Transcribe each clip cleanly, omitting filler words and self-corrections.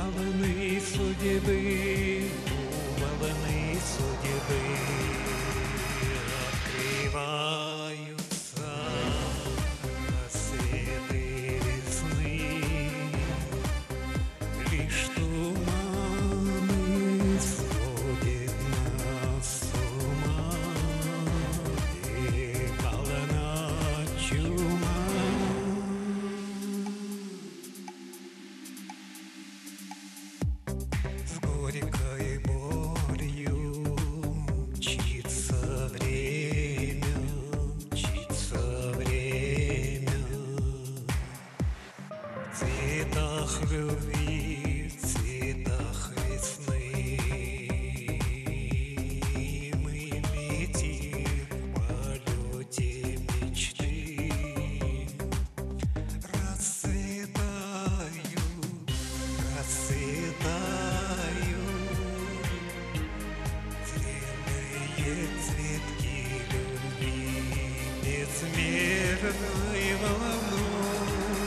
волны судьбы, волны судьбы открываются рассветы весны. Лишь туманы сводит нас с ума, и полна чума. С горькой болью мчится время, мчится время. В цветах любви, в цветах весны мы летим в полете мечты. Расцветают, расцветают зрелые цветки любви безмерной волной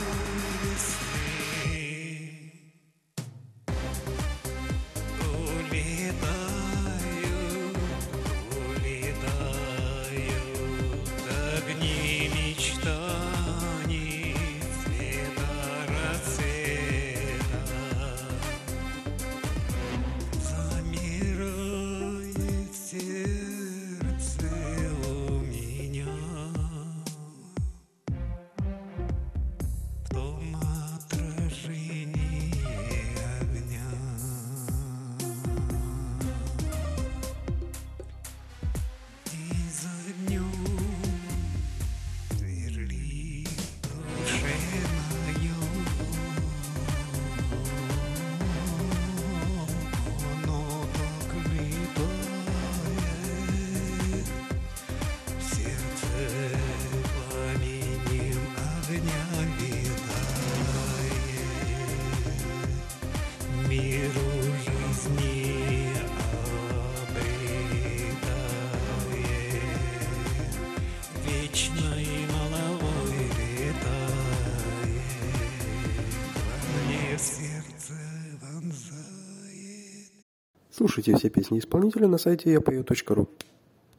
весны. Улетают, улетают огни мечтаний цвета рассвета. Замирает сердце у меня в том отражении огня. И за днем сверлит душе моей. Оно так летает в сердце пламенем огня витает. Миру жизни обретает вечной маловой летает, во мне в сердце вонзает. Слушайте все песни исполнителя на сайте yapeo.ru.